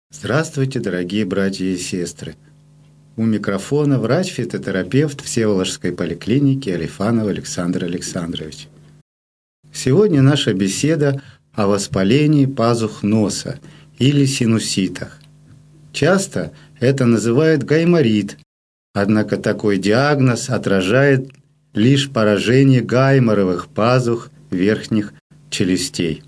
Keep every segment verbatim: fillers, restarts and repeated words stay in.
Здравствуйте, дорогие братья и сестры! У микрофона врач-фитотерапевт Всеволожской поликлиники Алифанов Александр Александрович. Сегодня наша беседа о воспалении пазух носа или синуситах. Часто это называют гайморит, однако такой диагноз отражает лишь поражение гайморовых пазух верхних челюстей.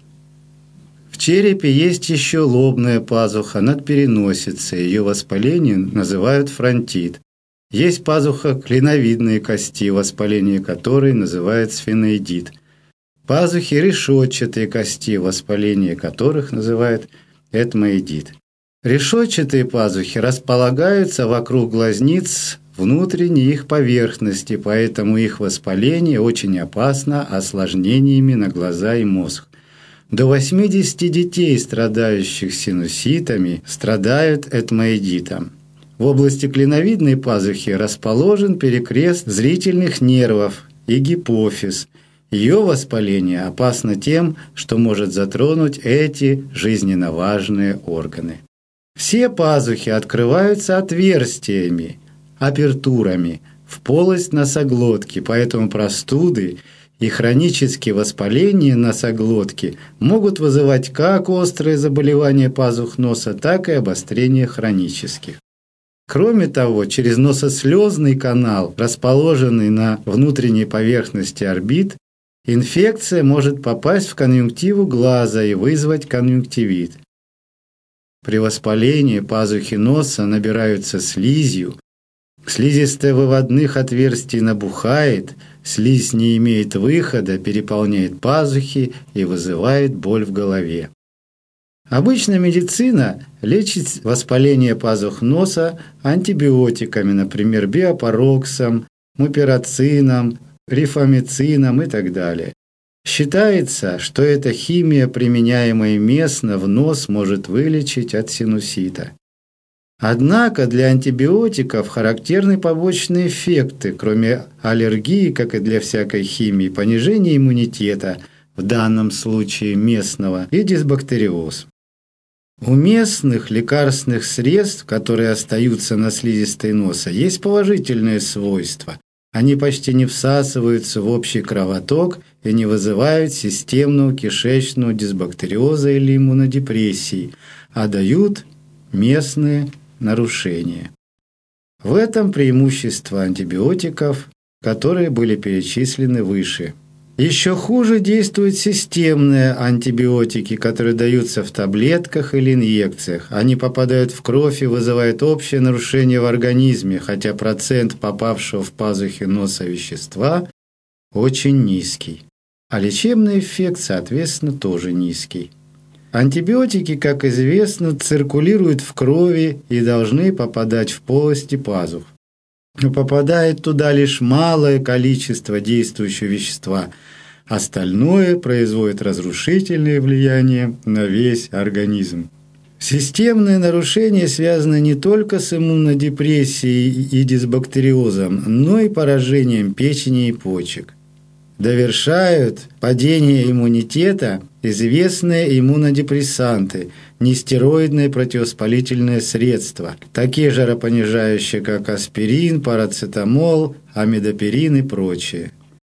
В черепе есть еще лобная пазуха над переносицей, ее воспаление называют фронтит. Есть пазуха клиновидной кости, воспаление которой называют сфеноидит. Пазухи решетчатой кости, воспаление которых называют этмоидит. Решетчатые пазухи располагаются вокруг глазниц внутренней их поверхности, поэтому их воспаление очень опасно осложнениями на глаза и мозг. До восьмидесяти детей, страдающих синуситами, страдают этмоидитом. В области клиновидной пазухи расположен перекрест зрительных нервов и гипофиз. Ее воспаление опасно тем, что может затронуть эти жизненно важные органы. Все пазухи открываются отверстиями, апертурами в полость носоглотки, поэтому простуды и хронические воспаления носоглотки могут вызывать как острые заболевания пазух носа, так и обострение хронических. Кроме того, через носослезный канал, расположенный на внутренней поверхности орбит, инфекция может попасть в конъюнктиву глаза и вызвать конъюнктивит. При воспалении пазухи носа набираются слизью, слизистая выводных отверстий набухает, слизь не имеет выхода, переполняет пазухи и вызывает боль в голове. Обычно медицина лечит воспаление пазух носа антибиотиками, например, биопароксом, мупирацином, рифамицином и так далее. Считается, что эта химия, применяемая местно в нос, может вылечить от синусита. Однако для антибиотиков характерны побочные эффекты, кроме аллергии, как и для всякой химии, понижение иммунитета, в данном случае местного, и дисбактериоз. У местных лекарственных средств, которые остаются на слизистой носа, есть положительные свойства. Они почти не всасываются в общий кровоток и не вызывают системного кишечного дисбактериоза или иммунодепрессии, а дают местные нарушения. В этом преимущество антибиотиков, которые были перечислены выше. Еще хуже действуют системные антибиотики, которые даются в таблетках или инъекциях. Они попадают в кровь и вызывают общее нарушение в организме, хотя процент попавшего в пазухи носа вещества очень низкий. А лечебный эффект, соответственно, тоже низкий. Антибиотики, как известно, циркулируют в крови и должны попадать в полости пазух. Но попадает туда лишь малое количество действующего вещества. Остальное производит разрушительное влияние на весь организм. Системные нарушения связаны не только с иммунодепрессией и дисбактериозом, но и поражением печени и почек. Довершают падение иммунитета известные иммунодепрессанты, нестероидные противовоспалительные средства, такие жаропонижающие, как аспирин, парацетамол, амидопирин и прочее.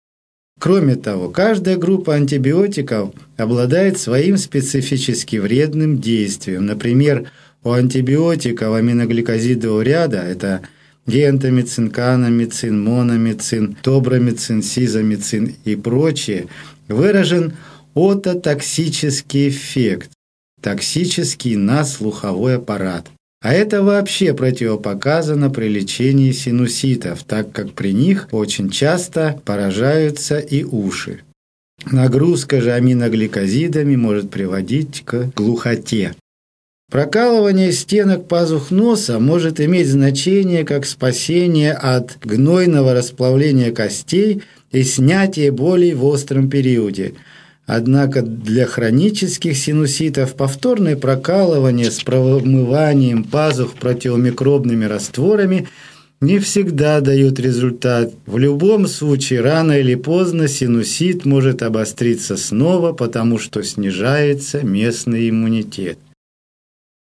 Кроме того, каждая группа антибиотиков обладает своим специфически вредным действием. Например, у антибиотиков аминогликозидового ряда – это гентамицин, канамицин, мономицин, тобрамицин, сизамицин и прочее, выражен ототоксический эффект, токсический на слуховой аппарат. А это вообще противопоказано при лечении синуситов, так как при них очень часто поражаются и уши. Нагрузка же аминогликозидами может приводить к глухоте. Прокалывание стенок пазух носа может иметь значение как спасение от гнойного расплавления костей и снятие болей в остром периоде. Однако для хронических синуситов повторное прокалывание с промыванием пазух противомикробными растворами не всегда дают результат. В любом случае, рано или поздно синусит может обостриться снова, потому что снижается местный иммунитет.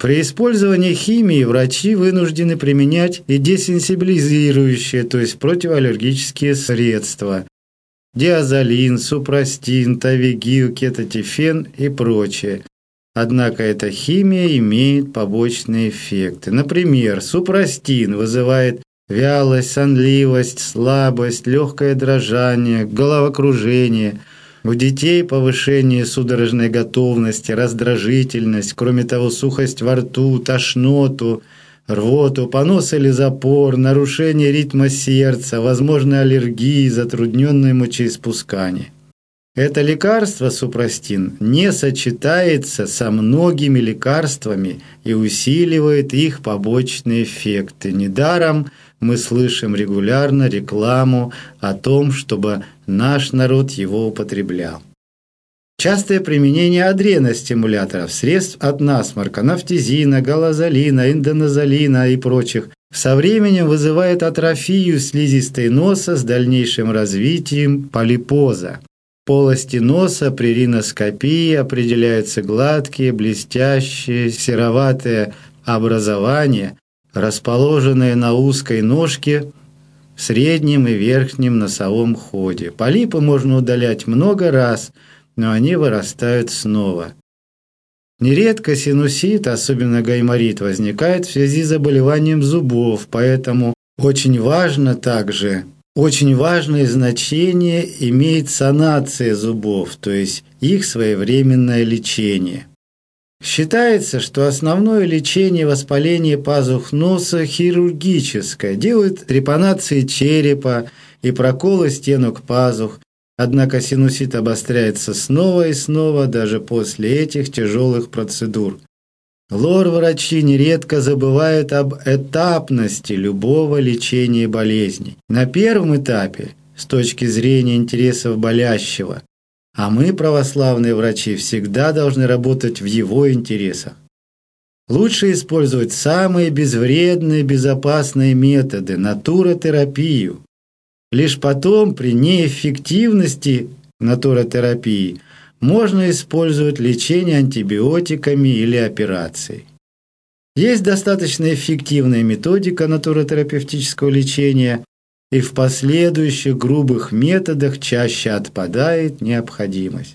При использовании химии врачи вынуждены применять и десенсибилизирующие, то есть противоаллергические средства: диазолин, супрастин, тавигил, кетотифен и прочее. Однако эта химия имеет побочные эффекты. Например, супрастин вызывает вялость, сонливость, слабость, легкое дрожание, головокружение. У детей повышение судорожной готовности, раздражительность, кроме того, сухость во рту, тошноту, рвоту, понос или запор, нарушение ритма сердца, возможны аллергии, затрудненное мочеиспускание. Это лекарство супрастин не сочетается со многими лекарствами и усиливает их побочные эффекты. Недаром мы слышим регулярно рекламу о том, чтобы наш народ его употреблял. Частое применение адреностимуляторов, средств от насморка, нафтизина, галазолина, индоназолина и прочих со временем вызывает атрофию слизистой носа с дальнейшим развитием полипоза. В полости носа при риноскопии определяются гладкие, блестящие, сероватые образования, расположенные на узкой ножке в среднем и верхнем носовом ходе. Полипы можно удалять много раз, но они вырастают снова. Нередко синусит, особенно гайморит, возникает в связи с заболеванием зубов, поэтому очень важно также, очень важное значение имеет санация зубов, то есть их своевременное лечение. Считается, что основное лечение воспаления пазух носа хирургическое, делают трепанации черепа и проколы стенок пазух, однако синусит обостряется снова и снова даже после этих тяжелых процедур. Лор-врачи нередко забывают об этапности любого лечения болезней. На первом этапе, с точки зрения интересов болящего, а мы, православные врачи, всегда должны работать в его интересах. Лучше использовать самые безвредные, безопасные методы, натуротерапию. Лишь потом, при неэффективности натуротерапии, можно использовать лечение антибиотиками или операцией. Есть достаточно эффективная методика натуротерапевтического лечения, и в последующих грубых методах чаще отпадает необходимость.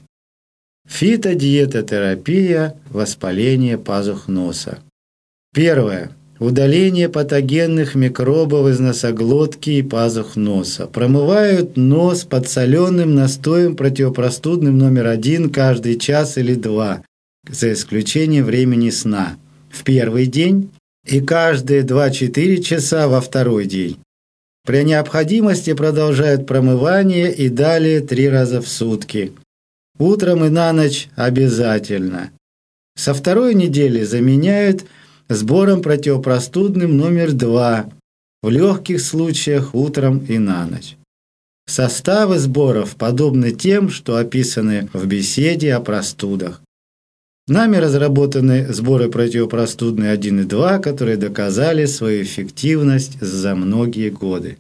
Фитодиетотерапия воспаления пазух носа. Первое. Удаление патогенных микробов из носоглотки и пазух носа. Промывают нос подсоленным настоем противопростудным номер один каждый час или два, за исключением времени сна, в первый день и каждые два-четыре часа во второй день. При необходимости продолжают промывание и далее три раза в сутки. Утром и на ночь обязательно. Со второй недели заменяют сбором противопростудным номер два, в легких случаях утром и на ночь. Составы сборов подобны тем, что описаны в беседе о простудах. Нами разработаны сборы противопростудные один и два, которые доказали свою эффективность за многие годы.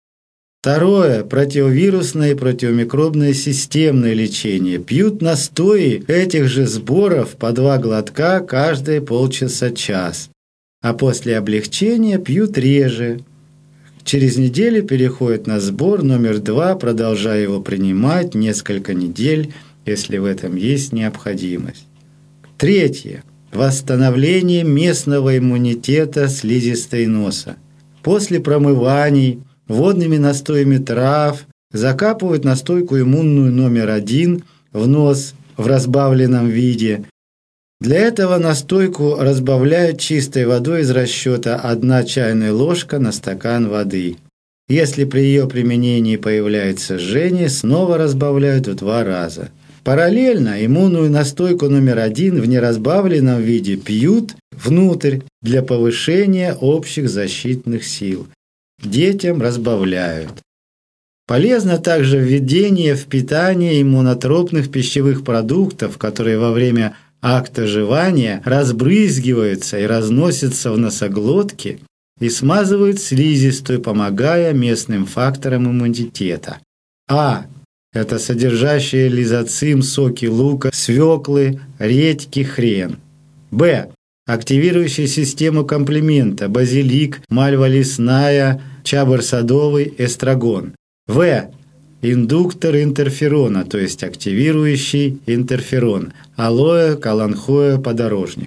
Второе. Противовирусное и противомикробное системное лечение. Пьют настои этих же сборов по два глотка каждые полчаса-час, а после облегчения пьют реже. Через неделю переходят на сбор номер два, продолжая его принимать несколько недель, если в этом есть необходимость. Третье. Восстановление местного иммунитета слизистой носа. После промываний водными настоями трав закапывают настойку иммунную номер один в нос в разбавленном виде. Для этого настойку разбавляют чистой водой из расчета одна чайная ложка на стакан воды. Если при ее применении появляется жжение, снова разбавляют в два раза. Параллельно иммунную настойку номер один в неразбавленном виде пьют внутрь для повышения общих защитных сил. Детям разбавляют. Полезно также введение в питание иммунотропных пищевых продуктов, которые во время акта жевания разбрызгиваются и разносятся в носоглотке и смазывают слизистую, помогая местным факторам иммунитета. А. Это содержащие лизоцим соки лука, свеклы, редьки, хрен. Б. активирующий систему комплемента, базилик, мальва лесная, чабр садовый, эстрагон. В. Индуктор интерферона, то есть активирующий интерферон, алоэ, каланхоэ, подорожник.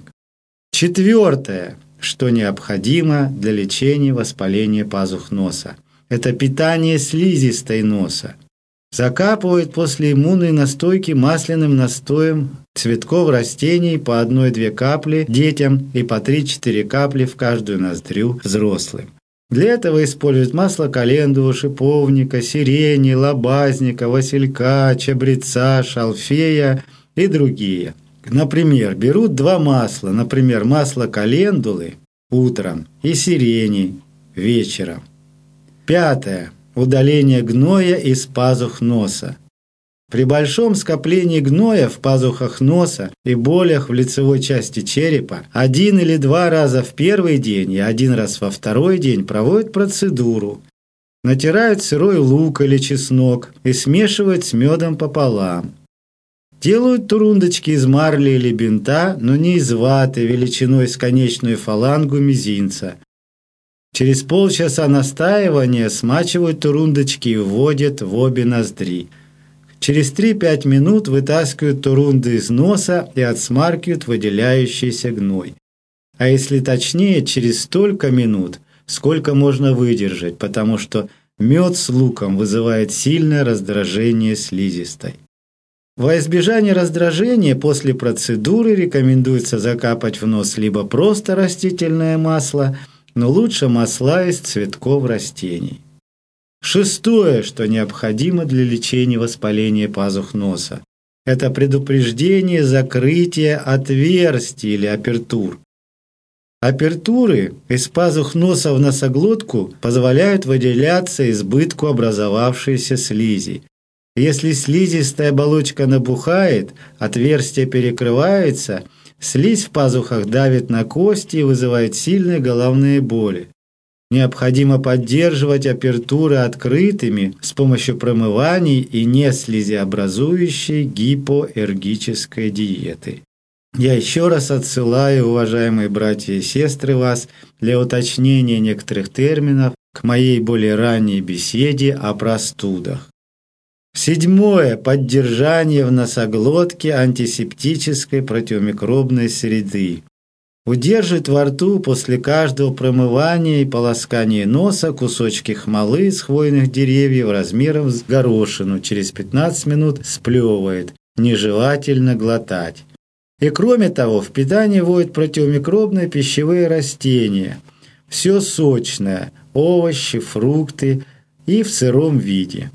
Четвертое, что необходимо для лечения воспаления пазух носа. Это питание слизистой носа. Закапывают после иммунной настойки масляным настоем цветков растений по одной-две капли детям и по три-четыре капли в каждую ноздрю взрослым. Для этого используют масло календулы, шиповника, сирени, лобазника, василька, чабреца, шалфея и другие. Например, берут два масла, например, масло календулы утром и сирени вечером. Пятое. Удаление гноя из пазух носа. При большом скоплении гноя в пазухах носа и болях в лицевой части черепа один или два раза в первый день и один раз во второй день проводят процедуру. Натирают сырой лук или чеснок и смешивают с медом пополам. Делают турундочки из марли или бинта, но не из ваты, величиной с конечную фалангу мизинца. Через полчаса настаивания смачивают турундочки и вводят в обе ноздри. Через три-пять минут вытаскивают турунды из носа и отсмаркивают выделяющийся гной. А если точнее, через столько минут, сколько можно выдержать, потому что мед с луком вызывает сильное раздражение слизистой. Во избежание раздражения после процедуры рекомендуется закапать в нос либо просто растительное масло, но лучше масла из цветков растений. Шестое, что необходимо для лечения воспаления пазух носа, это предупреждение закрытия отверстий или апертур. Апертуры из пазух носа в носоглотку позволяют выделяться избытку образовавшейся слизи. Если слизистая оболочка набухает, отверстие перекрывается, слизь в пазухах давит на кости и вызывает сильные головные боли. Необходимо поддерживать апертуры открытыми с помощью промываний и не слизеобразующей гипоэргической диеты. Я еще раз отсылаю, уважаемые братья и сестры, вас для уточнения некоторых терминов к моей более ранней беседе о простудах. Седьмое. Поддержание в носоглотке антисептической противомикробной среды. Удерживать во рту после каждого промывания и полоскания носа кусочки хмолы с хвойных деревьев размером с горошину. Через пятнадцать минут сплевывает. Нежелательно глотать. И кроме того, в питание вводят противомикробные пищевые растения. Все сочное, овощи, фрукты и в сыром виде.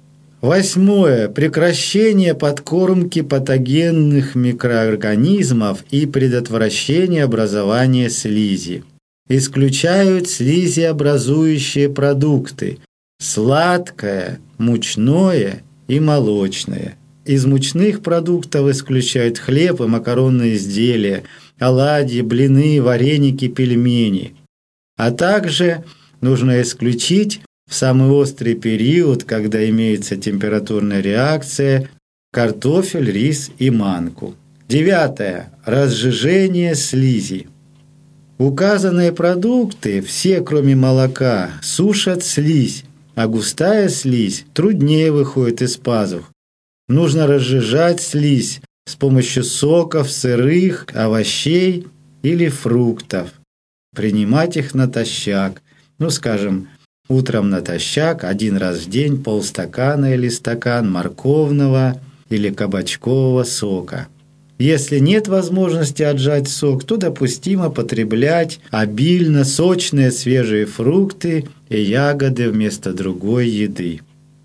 Восьмое. Прекращение подкормки патогенных микроорганизмов и предотвращение образования слизи. Исключают слизиобразующие продукты – сладкое, мучное и молочное. Из мучных продуктов исключают хлеб и макаронные изделия, оладьи, блины, вареники, пельмени. А также нужно исключить в самый острый период, когда имеется температурная реакция, картофель, рис и манку. Девятое. Разжижение слизи. Указанные продукты, все кроме молока, сушат слизь, а густая слизь труднее выходит из пазух. Нужно разжижать слизь с помощью соков, сырых, овощей или фруктов. Принимать их натощак, ну, скажем, утром натощак, один раз в день полстакана или стакан морковного или кабачкового сока. Если нет возможности отжать сок, то допустимо потреблять обильно сочные свежие фрукты и ягоды вместо другой еды.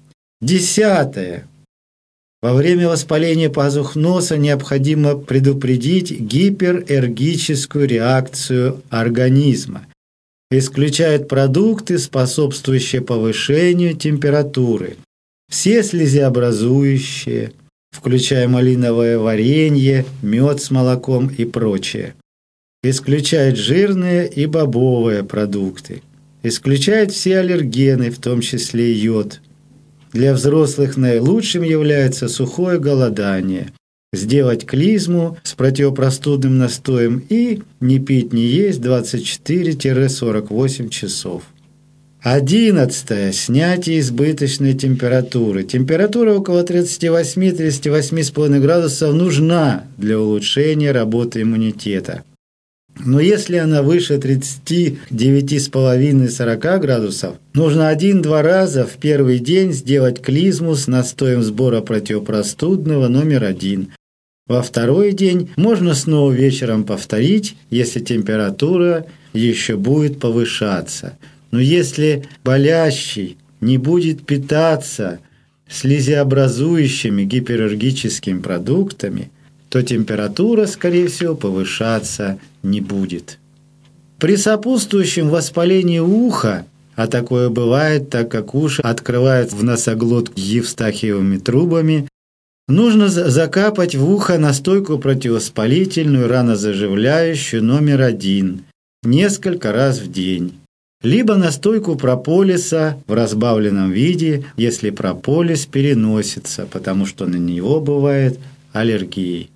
Десятое. Во время воспаления пазух носа необходимо предупредить гиперэргическую реакцию организма. Исключают продукты, способствующие повышению температуры. Все слизеобразующие, включая малиновое варенье, мед с молоком и прочее. Исключает жирные и бобовые продукты. Исключает все аллергены, в том числе йод. Для взрослых наилучшим является сухое голодание. сделать клизму с противопростудным настоем и не пить, не есть двадцать четыре - сорок восемь часов. Одиннадцатое. Снятие избыточной температуры. Температура около тридцать восемь - тридцать восемь и пять градусов нужна для улучшения работы иммунитета. Но если она выше тридцати девяти с половиной - сорока градусов, нужно один-два раза в первый день сделать клизму с настоем сбора противопростудного номер один. Во второй день можно снова вечером повторить, если температура еще будет повышаться. Но если болящий не будет питаться слизеобразующими гипераллергическими продуктами, то температура, скорее всего, повышаться не будет. При сопутствующем воспалении уха, а такое бывает, так как уши открывают в носоглотку евстахиевыми трубами, нужно закапать в ухо настойку противовоспалительную, ранозаживляющую номер один несколько раз в день. Либо настойку прополиса в разбавленном виде, если прополис переносится, потому что на него бывает аллергия.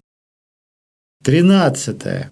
Тринадцатое.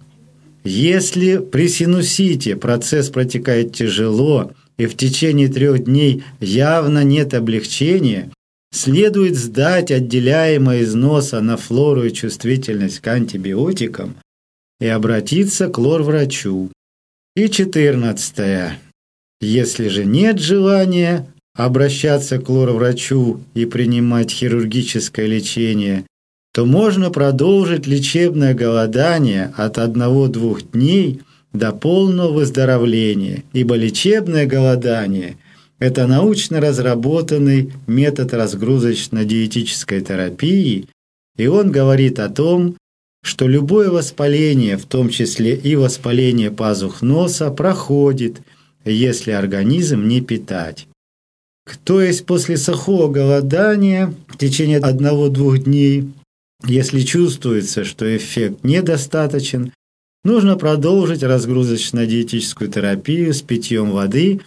Если при синусите процесс протекает тяжело и в течение трех дней явно нет облегчения, следует сдать отделяемое из носа на флору и чувствительность к антибиотикам и обратиться к лор-врачу. И четырнадцатое. Если же нет желания обращаться к лор-врачу и принимать хирургическое лечение, то можно продолжить лечебное голодание от одного-двух дней до полного выздоровления, ибо лечебное голодание – это научно разработанный метод разгрузочно-диетической терапии, и он говорит о том, что любое воспаление, в том числе и воспаление пазух носа, проходит, если организм не питать. То есть после сухого голодания в течение одного-двух дней, если чувствуется, что эффект недостаточен, нужно продолжить разгрузочно-диетическую терапию с питьем воды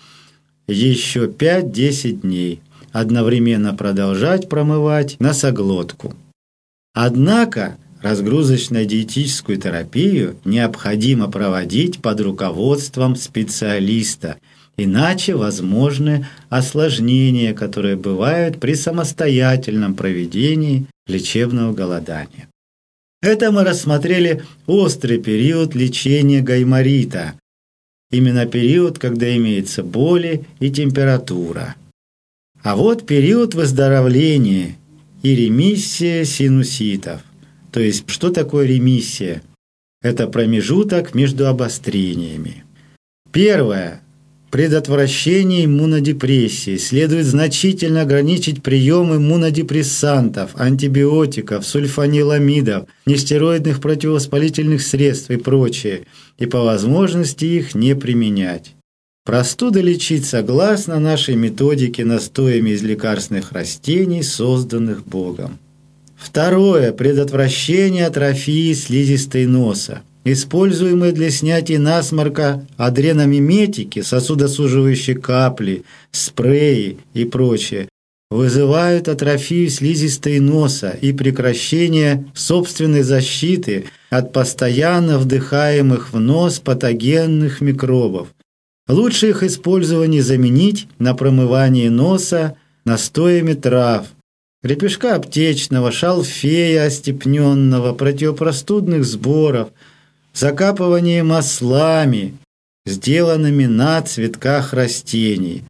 еще пять-десять дней, одновременно продолжать промывать носоглотку. Однако разгрузочно-диетическую терапию необходимо проводить под руководством специалиста, иначе возможны осложнения, которые бывают при самостоятельном проведении лечебного голодания. Это мы рассмотрели острый период лечения гайморита, именно период, когда имеется боли и температура. А вот период выздоровления и ремиссия синуситов. То есть, что такое ремиссия? Это промежуток между обострениями. Первое. Предотвращение иммунодепрессии. Следует значительно ограничить прием иммунодепрессантов, антибиотиков, сульфаниламидов, нестероидных противовоспалительных средств и прочее, и по возможности их не применять. Простуды лечить согласно нашей методике настоями из лекарственных растений, созданных Богом. Второе. Предотвращение атрофии слизистой носа. Используемые для снятия насморка адреномиметики, сосудосуживающие капли, спреи и прочее, вызывают атрофию слизистой носа и прекращение собственной защиты от постоянно вдыхаемых в нос патогенных микробов. Лучше их использование заменить на промывание носа настоями трав, гребешка аптечного, шалфея остепненного, противопростудных сборов, закапывание маслами, сделанными на цветках растений.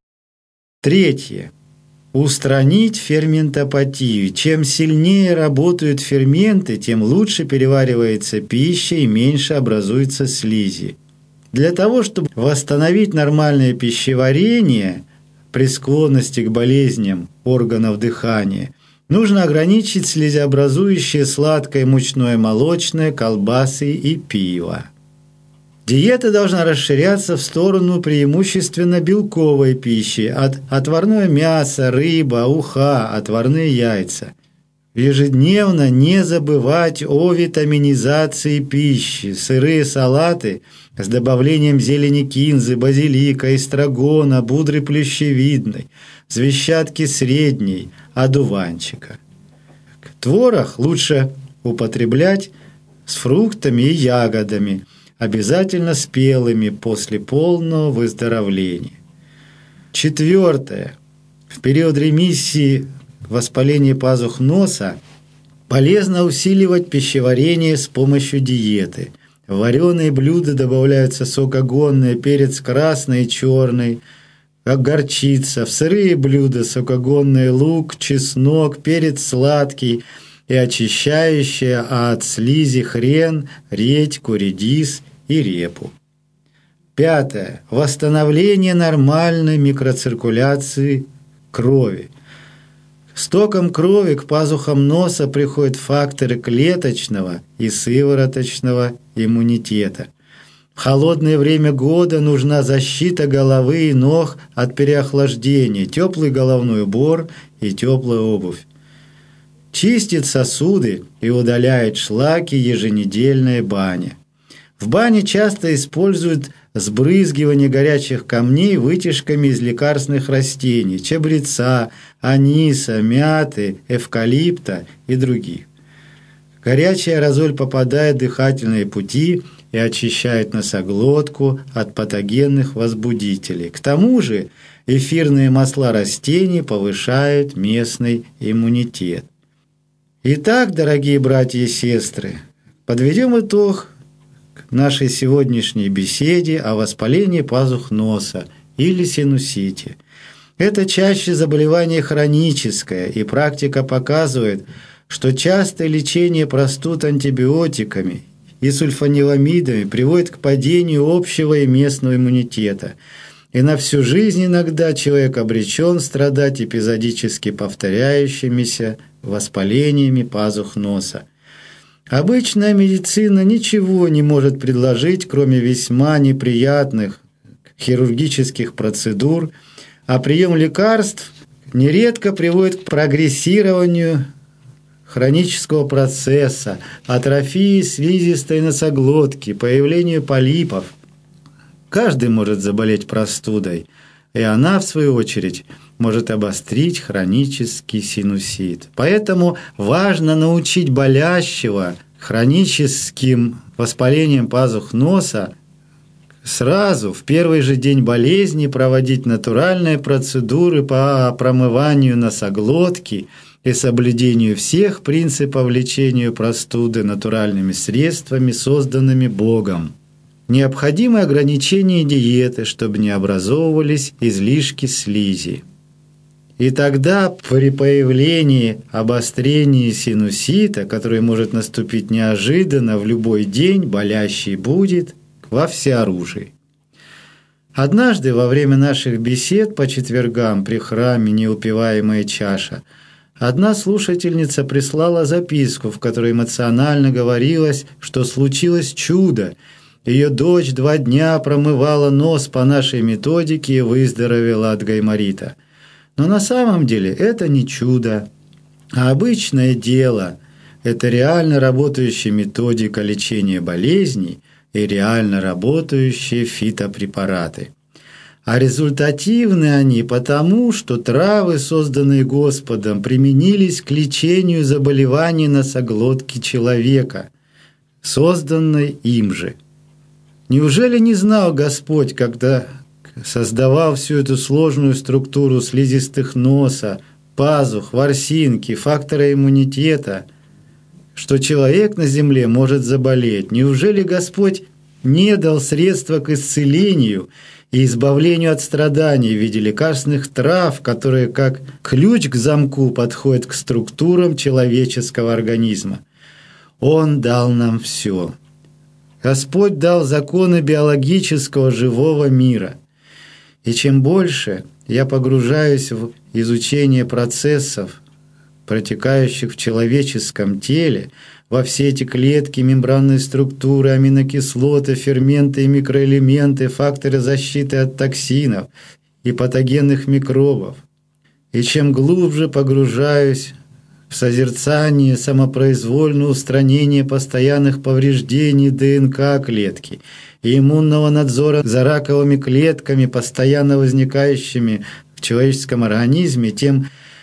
Третье. Устранить ферментопатию. Чем сильнее работают ферменты, тем лучше переваривается пища и меньше образуется слизи. Для того, чтобы восстановить нормальное пищеварение при склонности к болезням органов дыхания, нужно ограничить слизеобразующее сладкое, мучное, молочное, колбасы и пиво. Диета должна расширяться в сторону преимущественно белковой пищи, от отварное мясо, рыба, уха, отварные яйца. Ежедневно не забывать о витаминизации пищи, сырые салаты с добавлением зелени кинзы, базилика, эстрагона, будры плющевидной, звездчатки средней, одуванчика. Творог лучше употреблять с фруктами и ягодами, обязательно спелыми после полного выздоровления. Четвертое. В период ремиссии воспаления пазух носа полезно усиливать пищеварение с помощью диеты. В вареные блюда добавляются сокогонные, перец красный и черный, как горчица. В сырые блюда сокогонный лук, чеснок, перец сладкий и очищающие от слизи хрен, редьку, редис и репу. Пятое. Восстановление нормальной микроциркуляции крови. С током крови к пазухам носа приходят факторы клеточного и сывороточного иммунитета. В холодное время года нужна защита головы и ног от переохлаждения, теплый головной убор и теплая обувь. Чистит сосуды и удаляет шлаки еженедельная баня. В бане часто используют сбрызгивание горячих камней вытяжками из лекарственных растений – чабреца, аниса, мяты, эвкалипта и других. Горячий аэрозоль попадает в дыхательные пути и очищает носоглотку от патогенных возбудителей. К тому же эфирные масла растений повышают местный иммунитет. Итак, дорогие братья и сестры, подведем итог нашей сегодняшней беседе о воспалении пазух носа или синусите. Это чаще заболевание хроническое, и практика показывает, что частое лечение простуд антибиотиками и сульфаниламидами приводит к падению общего и местного иммунитета. И на всю жизнь иногда человек обречен страдать эпизодически повторяющимися воспалениями пазух носа. Обычная медицина ничего не может предложить, кроме весьма неприятных хирургических процедур, а прием лекарств нередко приводит к прогрессированию хронического процесса, атрофии слизистой носоглотки, появлению полипов. Каждый может заболеть простудой, и она, в свою очередь, может обострить хронический синусит. Поэтому важно научить болящего хроническим воспалением пазух носа сразу, в первый же день болезни, проводить натуральные процедуры по промыванию носоглотки и соблюдению всех принципов лечения простуды натуральными средствами, созданными Богом. Необходимы ограничения диеты, чтобы не образовывались излишки слизи. И тогда при появлении обострения синусита, которое может наступить неожиданно в любой день, болящий будет во всеоружии. Однажды во время наших бесед по четвергам при храме «Неупиваемая чаша» одна слушательница прислала записку, в которой эмоционально говорилось, что случилось чудо. Ее дочь два дня промывала нос по нашей методике и выздоровела от гайморита. Но на самом деле это не чудо, а обычное дело. Это реально работающая методика лечения болезней и реально работающие фитопрепараты. А результативны они потому, что травы, созданные Господом, применились к лечению заболеваний носоглотки человека, созданной им же. Неужели не знал Господь, когда создавал всю эту сложную структуру слизистых носа, пазух, ворсинки, фактора иммунитета, что человек на земле может заболеть? Неужели Господь не дал средства к исцелению и избавлению от страданий в виде лекарственных трав, которые как ключ к замку подходят к структурам человеческого организма? Он дал нам все. Господь дал законы биологического живого мира. И чем больше я погружаюсь в изучение процессов, протекающих в человеческом теле, во все эти клетки, мембранные структуры, аминокислоты, ферменты и микроэлементы, факторы защиты от токсинов и патогенных микробов. И чем глубже погружаюсь в созерцание самопроизвольного устранения постоянных повреждений ДНК клетки и иммунного надзора за раковыми клетками, постоянно возникающими в человеческом организме, тем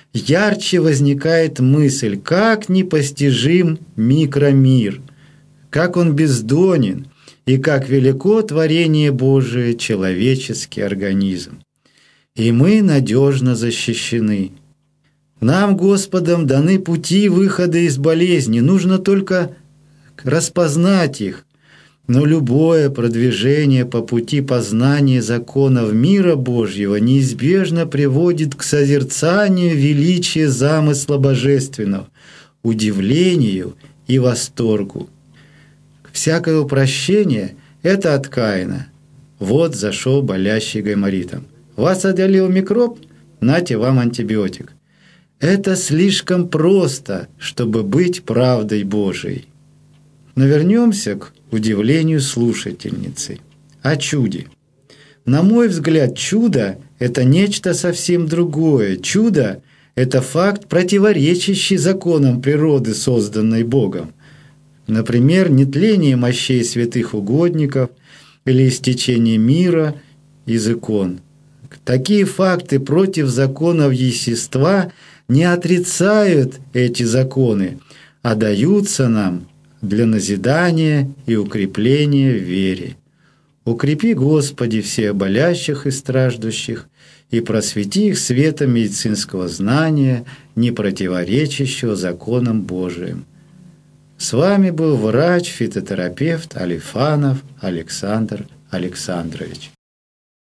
ярче возникает мысль, как непостижим микромир, как он бездонен и как велико творение Божие, человеческий организм. И мы надежно защищены. Нам, Господом, даны пути выхода из болезни, нужно только распознать их. Но любое продвижение по пути познания законов мира Божьего неизбежно приводит к созерцанию величия замысла божественного, удивлению и восторгу. Всякое упрощение – это от Каина. Вот зашел болящий гайморитом. Вас одолел микроб? Нате вам антибиотик. Это слишком просто, чтобы быть правдой Божией. Но вернемся к удивлению слушательницы. О чуде. На мой взгляд, чудо – это нечто совсем другое. Чудо – это факт, противоречащий законам природы, созданной Богом. Например, нетление мощей святых угодников или истечение мира из икон. Такие факты против законов естества не отрицают эти законы, а даются нам для назидания и укрепления в вере. Укрепи, Господи, всех болящих и страждущих, и просвети их светом медицинского знания, не противоречащего законам Божиим. С вами был врач-фитотерапевт Алифанов Александр Александрович.